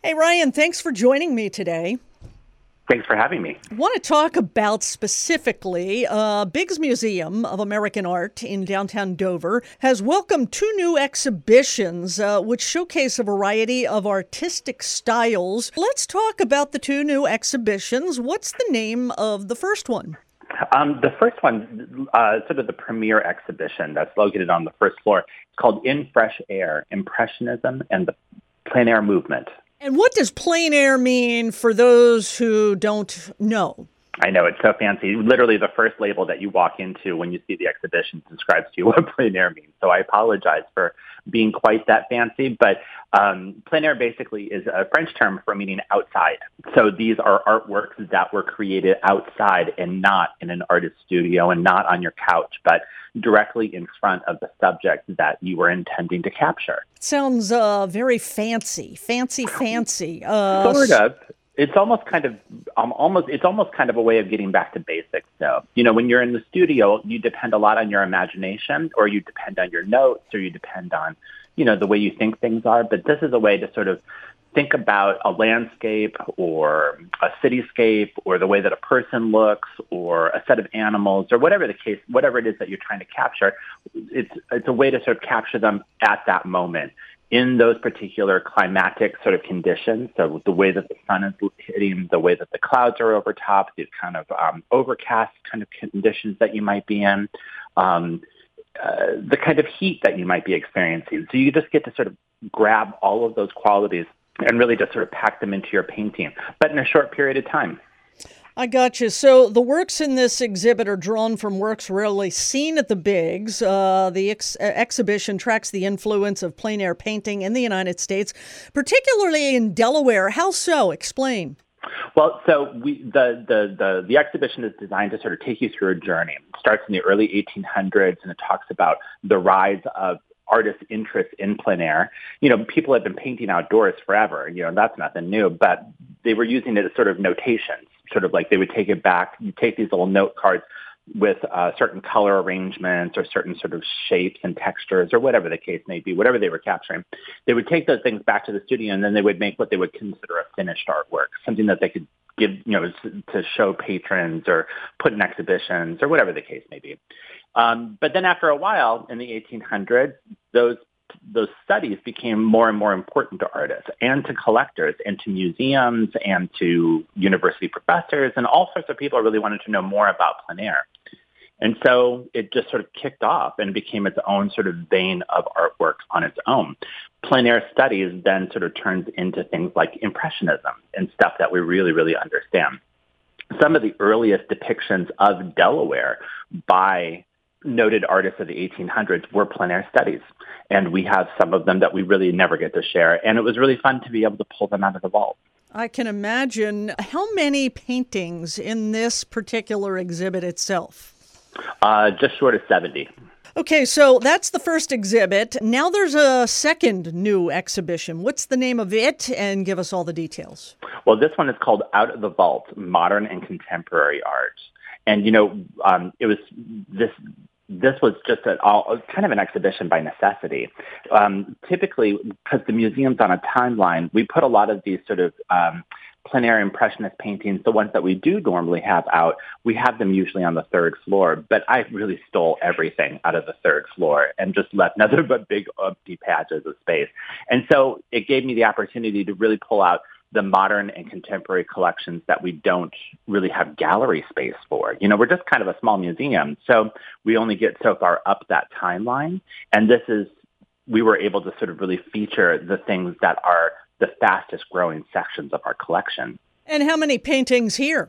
Hey, Ryan, thanks for joining me today. Thanks for having me. I want to talk about specifically Biggs Museum of American Art in downtown Dover has welcomed two new exhibitions which showcase a variety of artistic styles. Let's talk about the two new exhibitions. What's the name of the first one? The first one, sort of the premier exhibition that's located on the first floor, it's called In Fresh Air, Impressionism and the Plein Air Movement. And what does plein air mean for those who don't know? I know, it's so fancy. Literally the first label that you walk into when you see the exhibition describes to you what plein air means. So I apologize for being quite that fancy, but plein air basically is a French term for meaning outside. So these are artworks that were created outside and not in an artist studio and not on your couch, but directly in front of the subject that you were intending to capture. Sounds very fancy. Sort of. It's almost kind of a way of getting back to basics, though. You know, when you're in the studio, you depend a lot on your imagination, or you depend on your notes, or you depend on, the way you think things are. But this is a way to sort of think about a landscape or a cityscape or the way that a person looks or a set of animals or whatever the case, whatever it is that you're trying to capture. It's a way to sort of capture them at that moment, in those particular climatic sort of conditions. So the way that the sun is hitting, the way that the clouds are over top, these kind of overcast kind of conditions that you might be in, the kind of heat that you might be experiencing. So you just get to sort of grab all of those qualities and really just sort of pack them into your painting, but in a short period of time. I got you. So the works in this exhibit are drawn from works rarely seen at the Biggs. The exhibition tracks the influence of plein air painting in the United States, particularly in Delaware. How so? Explain. Well, so the exhibition is designed to sort of take you through a journey. It starts in the early 1800s, and it talks about the rise of artists' interest in plein air. People have been painting outdoors forever. That's nothing new, but they were using it as sort of notations, sort of like they would take it back. You take these little note cards with certain color arrangements or certain sort of shapes and textures or whatever the case may be, whatever they were capturing. They would take those things back to the studio, and then they would make what they would consider a finished artwork, something that they could give, to show patrons or put in exhibitions or whatever the case may be. But then after a while, in the 1800s, those studies became more and more important to artists and to collectors and to museums and to university professors, and all sorts of people really wanted to know more about plein air. And so it just sort of kicked off and became its own sort of vein of artwork on its own. Plein air studies then sort of turns into things like Impressionism and stuff that we really, really understand. Some of the earliest depictions of Delaware by noted artists of the 1800s were plein air studies. And we have some of them that we really never get to share. And it was really fun to be able to pull them out of the vault. I can imagine. How many paintings in this particular exhibit itself? Just short of 70. Okay, so that's the first exhibit. Now there's a second new exhibition. What's the name of it? And give us all the details. Well, this one is called Out of the Vault, Modern and Contemporary Art. And, it was this was just kind of an exhibition by necessity. Typically, because the museum's on a timeline, we put a lot of these sort of plein air impressionist paintings, the ones that we do normally have out, we have them usually on the third floor. But I really stole everything out of the third floor and just left nothing but big empty patches of space. And so it gave me the opportunity to really pull out the modern and contemporary collections that we don't really have gallery space for. We're just kind of a small museum, so we only get so far up that timeline. And we were able to sort of really feature the things that are the fastest growing sections of our collection. And how many paintings here?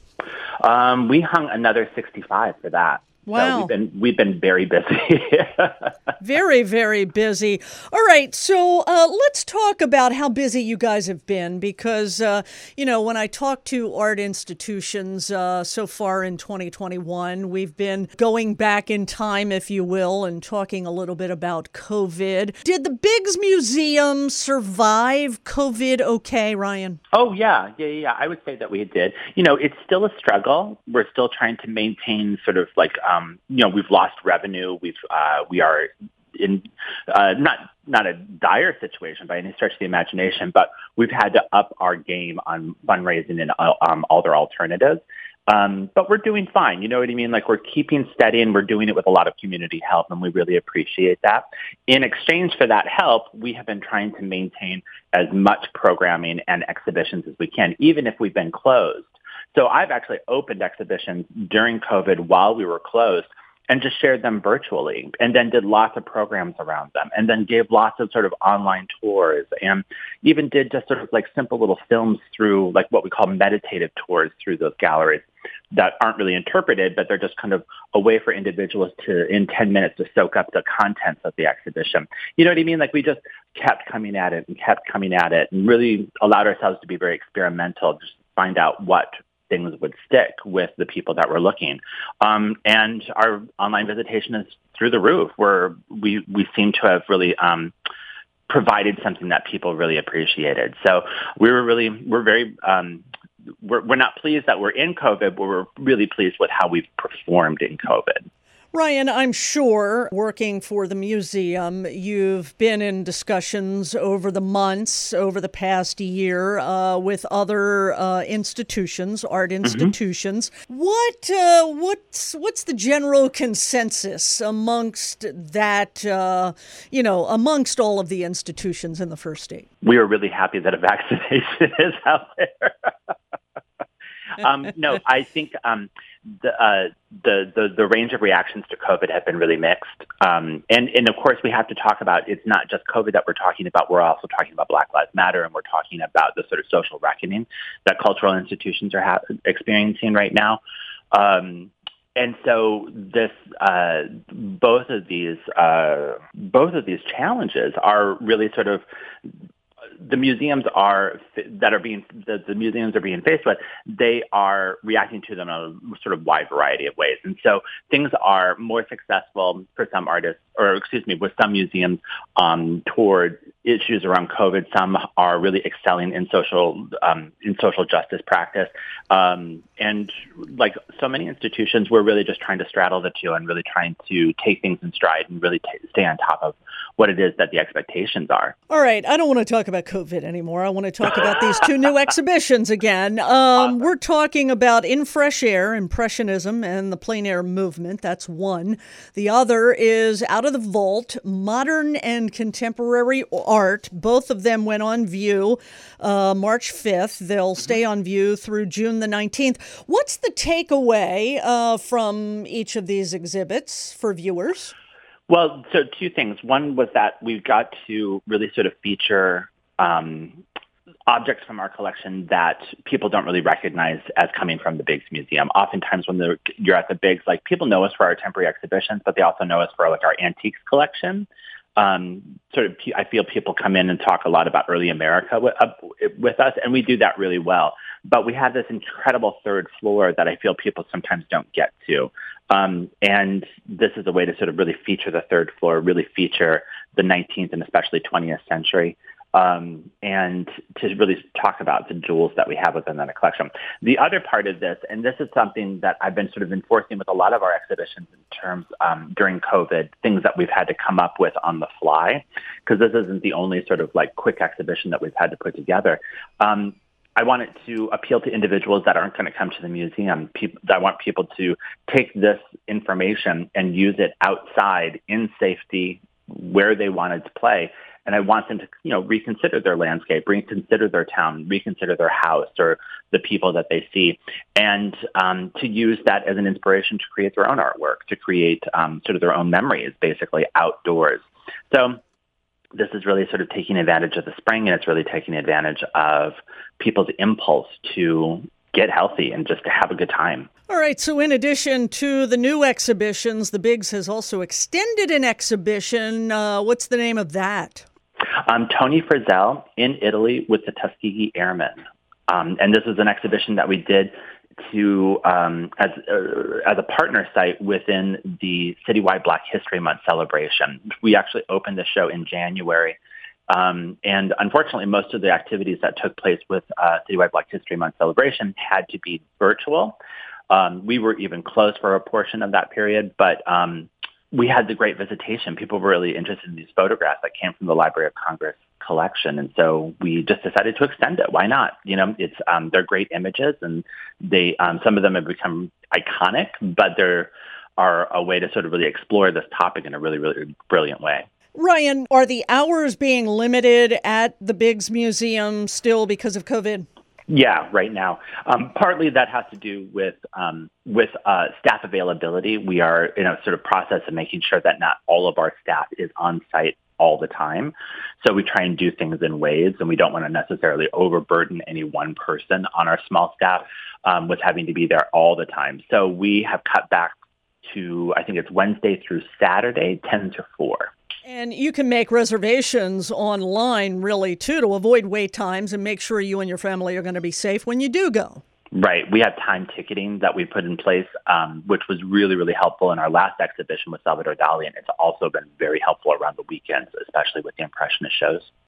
We hung another 65 for that. Wow. So we've been very busy. Very, very busy. All right. So let's talk about how busy you guys have been, because, when I talk to art institutions so far in 2021, we've been going back in time, if you will, and talking a little bit about COVID. Did the Biggs Museum survive COVID okay, Ryan? Oh, yeah. I would say that we did. It's still a struggle. We're still trying to maintain sort of like, we've lost revenue. We are in not a dire situation by any stretch of the imagination, but we've had to up our game on fundraising and all their alternatives. But we're doing fine. You know what I mean? Like, we're keeping steady, and we're doing it with a lot of community help, and we really appreciate that. In exchange for that help, we have been trying to maintain as much programming and exhibitions as we can, even if we've been closed. So I've actually opened exhibitions during COVID while we were closed and just shared them virtually, and then did lots of programs around them, and then gave lots of sort of online tours, and even did just sort of like simple little films through like what we call meditative tours through those galleries that aren't really interpreted, but they're just kind of a way for individuals to, in 10 minutes, to soak up the contents of the exhibition. You know what I mean? Like, we just kept coming at it and really allowed ourselves to be very experimental, just find out what things would stick with the people that were looking. And our online visitation is through the roof, where we seem to have really provided something that people really appreciated. So we're not pleased that we're in COVID, but we're really pleased with how we've performed in COVID. Ryan, I'm sure, working for the museum, you've been in discussions over the months, over the past year, with other institutions, art institutions. What's the general consensus amongst that, amongst all of the institutions in the First State? We are really happy that a vaccination is out there. No, I think the range of reactions to COVID have been really mixed. And of course, we have to talk about, it's not just COVID that we're talking about. We're also talking about Black Lives Matter, and we're talking about the sort of social reckoning that cultural institutions are experiencing right now. And so both of these challenges are really sort of the museums are being faced with. They are reacting to them in a sort of wide variety of ways, and so things are more successful for some artists, with some museums toward issues around COVID. Some are really excelling in social justice practice, and like so many institutions, we're really just trying to straddle the two and really trying to take things in stride and really stay on top of what it is that the expectations are. All right. I don't want to talk about COVID anymore. I want to talk about these two new exhibitions again. We're talking about In Fresh Air, Impressionism, and the Plein Air Movement. That's one. The other is Out of the Vault, Modern and Contemporary Art. Both of them went on view March 5th. They'll stay on view through June the 19th. What's the takeaway from each of these exhibits for viewers? Well, so two things. One was that we've got to really sort of feature objects from our collection that people don't really recognize as coming from the Biggs Museum. Oftentimes when you're at the Biggs, like, people know us for our temporary exhibitions, but they also know us for like our antiques collection. I feel people come in and talk a lot about early America with us, and we do that really well. But we have this incredible third floor that I feel people sometimes don't get to. And this is a way to sort of really feature the third floor, really feature the 19th and especially 20th century, and to really talk about the jewels that we have within that collection. The other part of this, and this is something that I've been sort of enforcing with a lot of our exhibitions in terms during COVID, things that we've had to come up with on the fly, because this isn't the only sort of like quick exhibition that we've had to put together. I want it to appeal to individuals that aren't going to come to the museum. I want people to take this information and use it outside in safety where they wanted to play. And I want them to, reconsider their landscape, reconsider their town, reconsider their house or the people that they see, and to use that as an inspiration to create their own artwork, to create sort of their own memories, basically outdoors. So this is really sort of taking advantage of the spring, and it's really taking advantage of people's impulse to get healthy and just to have a good time. All right. So in addition to the new exhibitions, the Biggs has also extended an exhibition. What's the name of that? Tony Frizzell in Italy with the Tuskegee Airmen. And this is an exhibition that we did to as a partner site within the citywide Black History Month celebration. We actually opened the show in January. And unfortunately, most of the activities that took place with citywide Black History Month celebration had to be virtual. We were even closed for a portion of that period, but we had the great visitation. People were really interested in these photographs that came from the Library of Congress collection, and so we just decided to extend it. Why not? It's they're great images, and they some of them have become iconic, but they're are a way to sort of really explore this topic in a really, really brilliant way. Ryan, are the hours being limited at the Biggs Museum still because of COVID? Yeah, right now. Partly that has to do with staff availability. We are in a sort of process of making sure that not all of our staff is on site all the time. So we try and do things in waves, and we don't want to necessarily overburden any one person on our small staff with having to be there all the time. So we have cut back to, I think it's Wednesday through Saturday, 10 to 4. And you can make reservations online, really, too, to avoid wait times and make sure you and your family are going to be safe when you do go. Right. We have time ticketing that we put in place, which was really, really helpful in our last exhibition with Salvador Dali. And it's also been very helpful around the weekends, especially with the Impressionist shows.